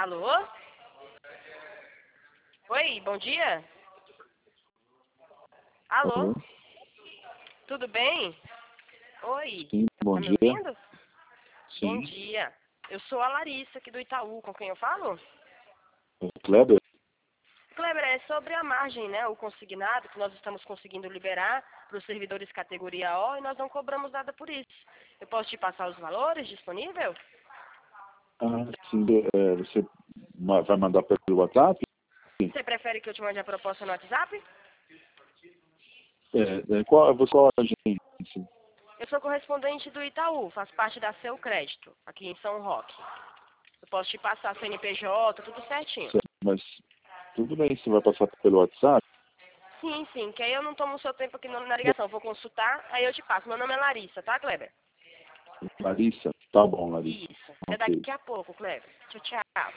Alô? Oi, bom dia. Alô? Alô? Tudo bem? Oi, Sim, bom tá me dia. ouvindo? Bom Sim. dia. Eu sou a Larissa aqui do Itaú, com quem eu falo? Kleber? Kleber, é sobre a margem, né? O consignado que nós estamos conseguindo liberar para os servidores categoria O e nós não cobramos nada por isso. Eu posso te passar os valores disponível? Ah, sim. Você vai mandar pelo WhatsApp? Você prefere que eu te mande a proposta no WhatsApp? Qual a agência? Eu sou correspondente do Itaú, faço parte da Seu Crédito, aqui em São Roque. Eu posso te passar CNPJ, tudo certinho. Mas tudo bem, você vai passar pelo WhatsApp? Sim, sim, que aí eu não tomo o seu tempo aqui na ligação. Vou consultar, aí eu te passo. Meu nome é Larissa, tá, Kleber? Larissa? Tá bom, Larissa. Isso. Até Ok. daqui a pouco, Kleber. Tchau, tchau.